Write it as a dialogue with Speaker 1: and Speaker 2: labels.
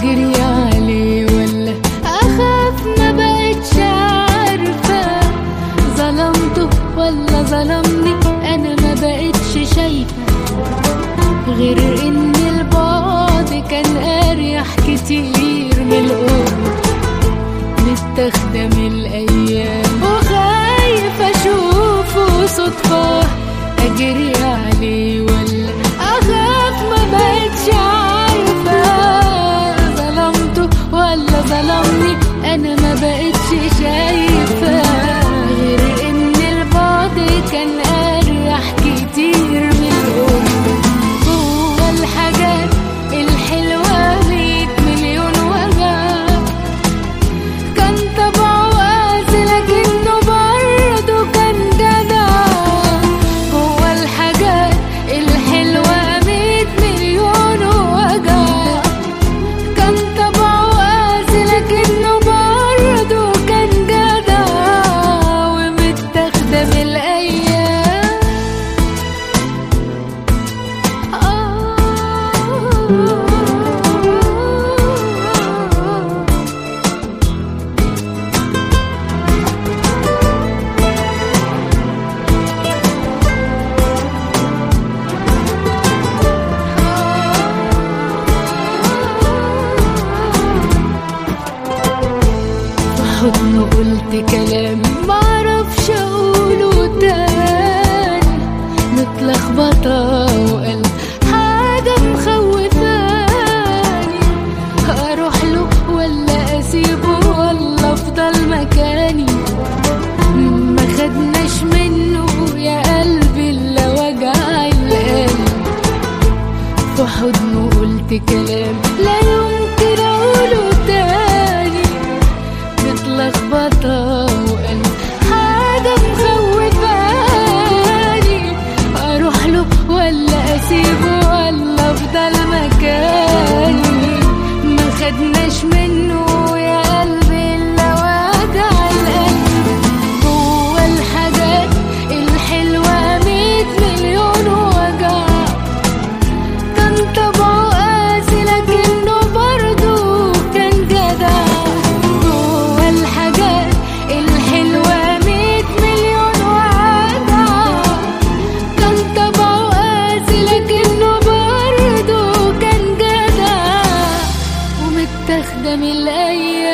Speaker 1: اجري عليه ولا اخاف؟ ما بقتش عارفة ظلمته ولا ظلمني، انا ما بقتش شايفة غير ان البعد كان اريح كتير من القرب. متاخدة من الايام وخايفة اشوفه صدفة، اجري عليه ولا اخاف؟ ما بقتش عارفة ظلمته ولا ظلمني، انا ما بقتش شايفة غير ان البعد كان اريح كتير من القرب. هو الحاجات الحلوة 100 مليون وجع، كان طبعه قاسي لكنه برضه كان جدع. هو الحاجات الحلوة 100 مليون وجع، كان طبعه قاسي لكنه برضه كان جدع. ومتاخدة من الأيام حضنه قلت كلام معرفش اقوله تاني، متلخبطة وقلب حاجة مخوفاني. اروح له ولا اسيبه ولا افضل مكاني؟ ما خدناش منه يا قلبي الا وجع القلب. في حضنه قلت كلام لا يمكن اقوله تاني، متلخبطة وقلب حاجة مخوفاني. اروح له ولا اسيبه ولا افضل مكاني؟ ما خدناش منه يا قلبي الا وجع القلب. هو الحاجات الحلوة 100 مليون وجع، كان طبعه قاسي لكنه برضه كان جدع. هو الحاجات الحلوة 100 مليون وجع، كان طبعه قاسي لكنه برضه كان جدع. ومتاخدة من الأيام